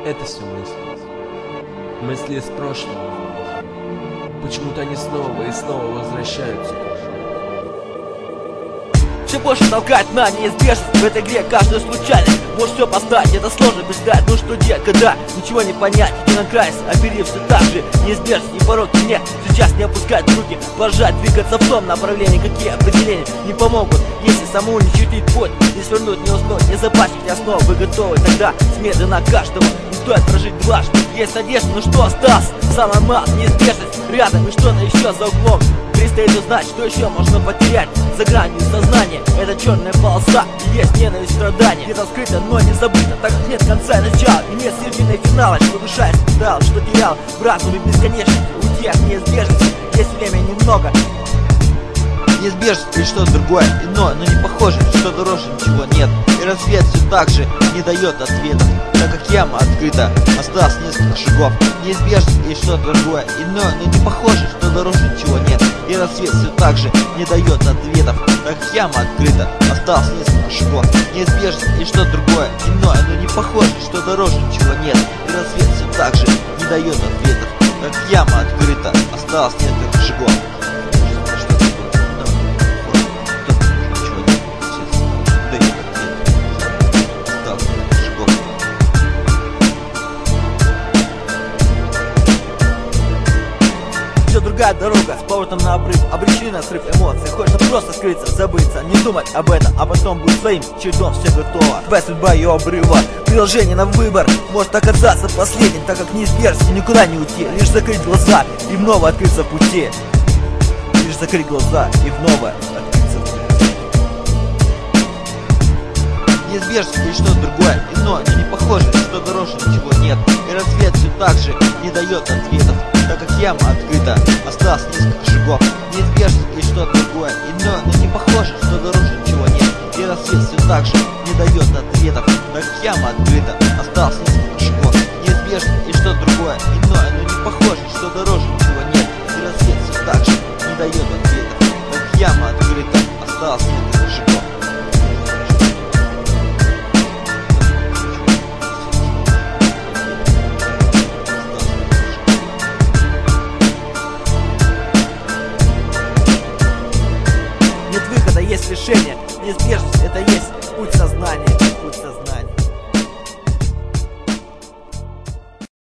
Это все мысли. Мысли из прошлого. Почему-то они снова и снова возвращаются. Все больше толкает на неизбежность. В этой игре каждая случайность может все поставить, это сложно представить. Ну что делать, когда ничего не понять? Иди на край, опери все так же. Неизбежность и пороки мне сейчас не опускать руки. Пожать, двигаться в том направлении. Какие определения не помогут, если саму не чертить путь? Не свернуть, не уснуть, не запачкать основу. Вы готовы тогда смедленно каждому. Не стоит прожить дважды. Есть надежда, ну что осталось? Самая мало, неизбежность рядом и что-то еще за углом. Предстоит узнать, что еще можно потерять за гранью сознания. Это черная полоса, и есть ненависть, страдания. Где-то скрыто, но не забыто, так как нет конца и начала. И нет середины и финала, что душа испытала, что терял в разуме бесконечности. Уйти от неизбежности, есть время немного. Неизбежность или что-то другое, иное, но не похоже, что дороже ничего нет. И рассвет все так же не дает ответов, так как яма открыта, осталось несколько шагов. Неизбежность или что-то другое, иное, но не похоже, что дороже ничего нет. И рассвет все так же не дает ответов, так как яма открыта, осталось несколько шагов. Неизбежность или что-то другое, иное, но не похоже, что дороже ничего нет. И рассвет все так же не дает ответов, так как яма открыта, осталось несколько шагов. Все другая дорога с поворотом на обрыв. Обречены на срыв эмоций. Хочется просто скрыться, забыться, не думать об этом, а потом будет своим чередом все готово. Твоя судьба ее обрыва, приложение на выбор может оказаться последним, так как неизбежности никуда не уйти. Лишь закрыть глаза и вновь открыться в пути. Лишь закрыть глаза и вновь открыться в пути. Неизбежность или что-то другое, иное, но не похоже, что дороже ничего нет. И рассвет все так же не дает ответов, так как яма открыта, осталось несколько шагов. Неизбежность или что-то другое, иное, но не похоже, что дороже ничего нет. И рассвет все так же не дает ответов, так как яма открыта, осталось несколько шагов. Неизбежность или что-то другое, иное, но не похоже, что дороже ничего нет. И рассвет все так же не дает ответов, так как яма открыта, осталось несколько шагов. Нет выхода, есть решение. Неизбежность — это есть путь сознания. Путь сознания.